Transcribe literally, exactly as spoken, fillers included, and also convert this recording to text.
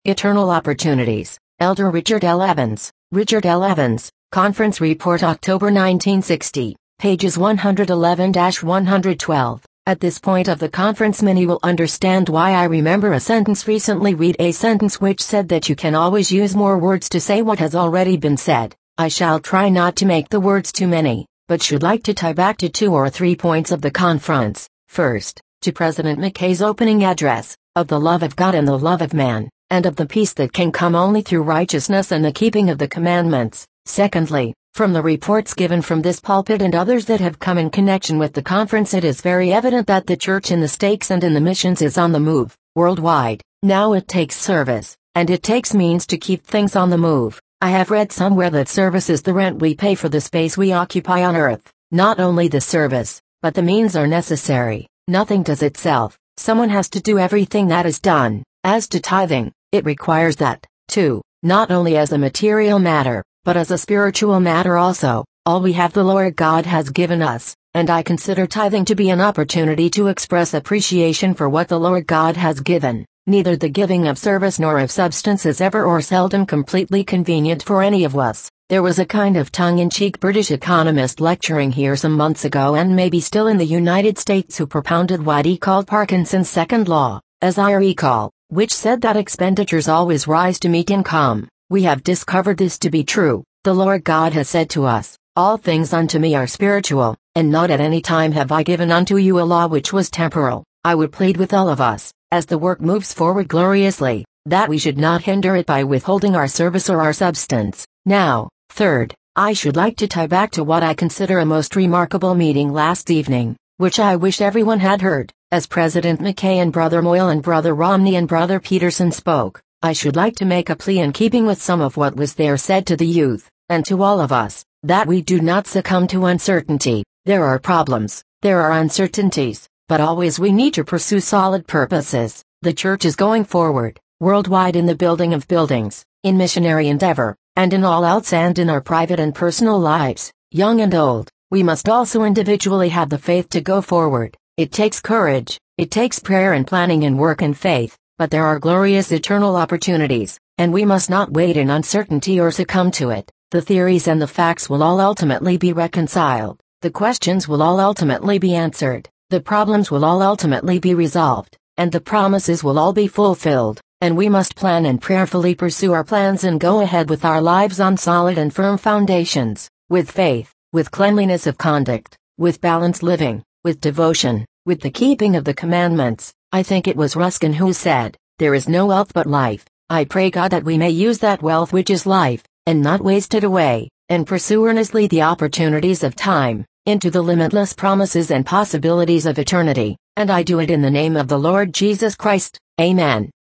Eternal Opportunities. Elder Richard L. Evans. Richard L. Evans, Conference Report October nineteen sixty, pages one eleven to one twelve. At this point of the conference many will understand why I remember a sentence recently. Read a sentence which said that you can always use more words to say what has already been said. I shall try not to make the words too many, but should like to tie back to two or three points of the conference. First, to President McKay's opening address, of the love of God and the love of man, and of the peace that can come only through righteousness and the keeping of the commandments. Secondly, from the reports given from this pulpit and others that have come in connection with the conference, it is very evident that the church in the States and in the missions is on the move, worldwide. Now it takes service, and it takes means to keep things on the move. I have read somewhere that service is the rent we pay for the space we occupy on earth. Not only the service, but the means are necessary. Nothing does itself. Someone has to do everything that is done. As to tithing, it requires that, too, not only as a material matter, but as a spiritual matter also. All we have the Lord God has given us, and I consider tithing to be an opportunity to express appreciation for what the Lord God has given. Neither the giving of service nor of substance is ever or seldom completely convenient for any of us. There was a kind of tongue-in-cheek British economist lecturing here some months ago and maybe still in the United States who propounded what he called Parkinson's second law, as I recall, which said that expenditures always rise to meet income. We have discovered this to be true. The Lord God has said to us, "All things unto me are spiritual, and not at any time have I given unto you a law which was temporal." I would plead with all of us, as the work moves forward gloriously, that we should not hinder it by withholding our service or our substance. Now, third, I should like to tie back to what I consider a most remarkable meeting last evening, which I wish everyone had heard. As President McKay and Brother Moyle and Brother Romney and Brother Peterson spoke, I should like to make a plea in keeping with some of what was there said to the youth, and to all of us, that we do not succumb to uncertainty. There are problems, there are uncertainties, but always we need to pursue solid purposes. The church is going forward, worldwide in the building of buildings, in missionary endeavor, and in all else, and in our private and personal lives, young and old. We must also individually have the faith to go forward. It takes courage, it takes prayer and planning and work and faith, but there are glorious eternal opportunities, and we must not wait in uncertainty or succumb to it. The theories and the facts will all ultimately be reconciled. The questions will all ultimately be answered. The problems will all ultimately be resolved, and the promises will all be fulfilled, and we must plan and prayerfully pursue our plans and go ahead with our lives on solid and firm foundations, with faith, with cleanliness of conduct, with balanced living, with devotion, with the keeping of the commandments. I think it was Ruskin who said, "There is no wealth but life." I pray God that we may use that wealth which is life, and not waste it away, and pursue earnestly the opportunities of time, into the limitless promises and possibilities of eternity, and I do it in the name of the Lord Jesus Christ. Amen.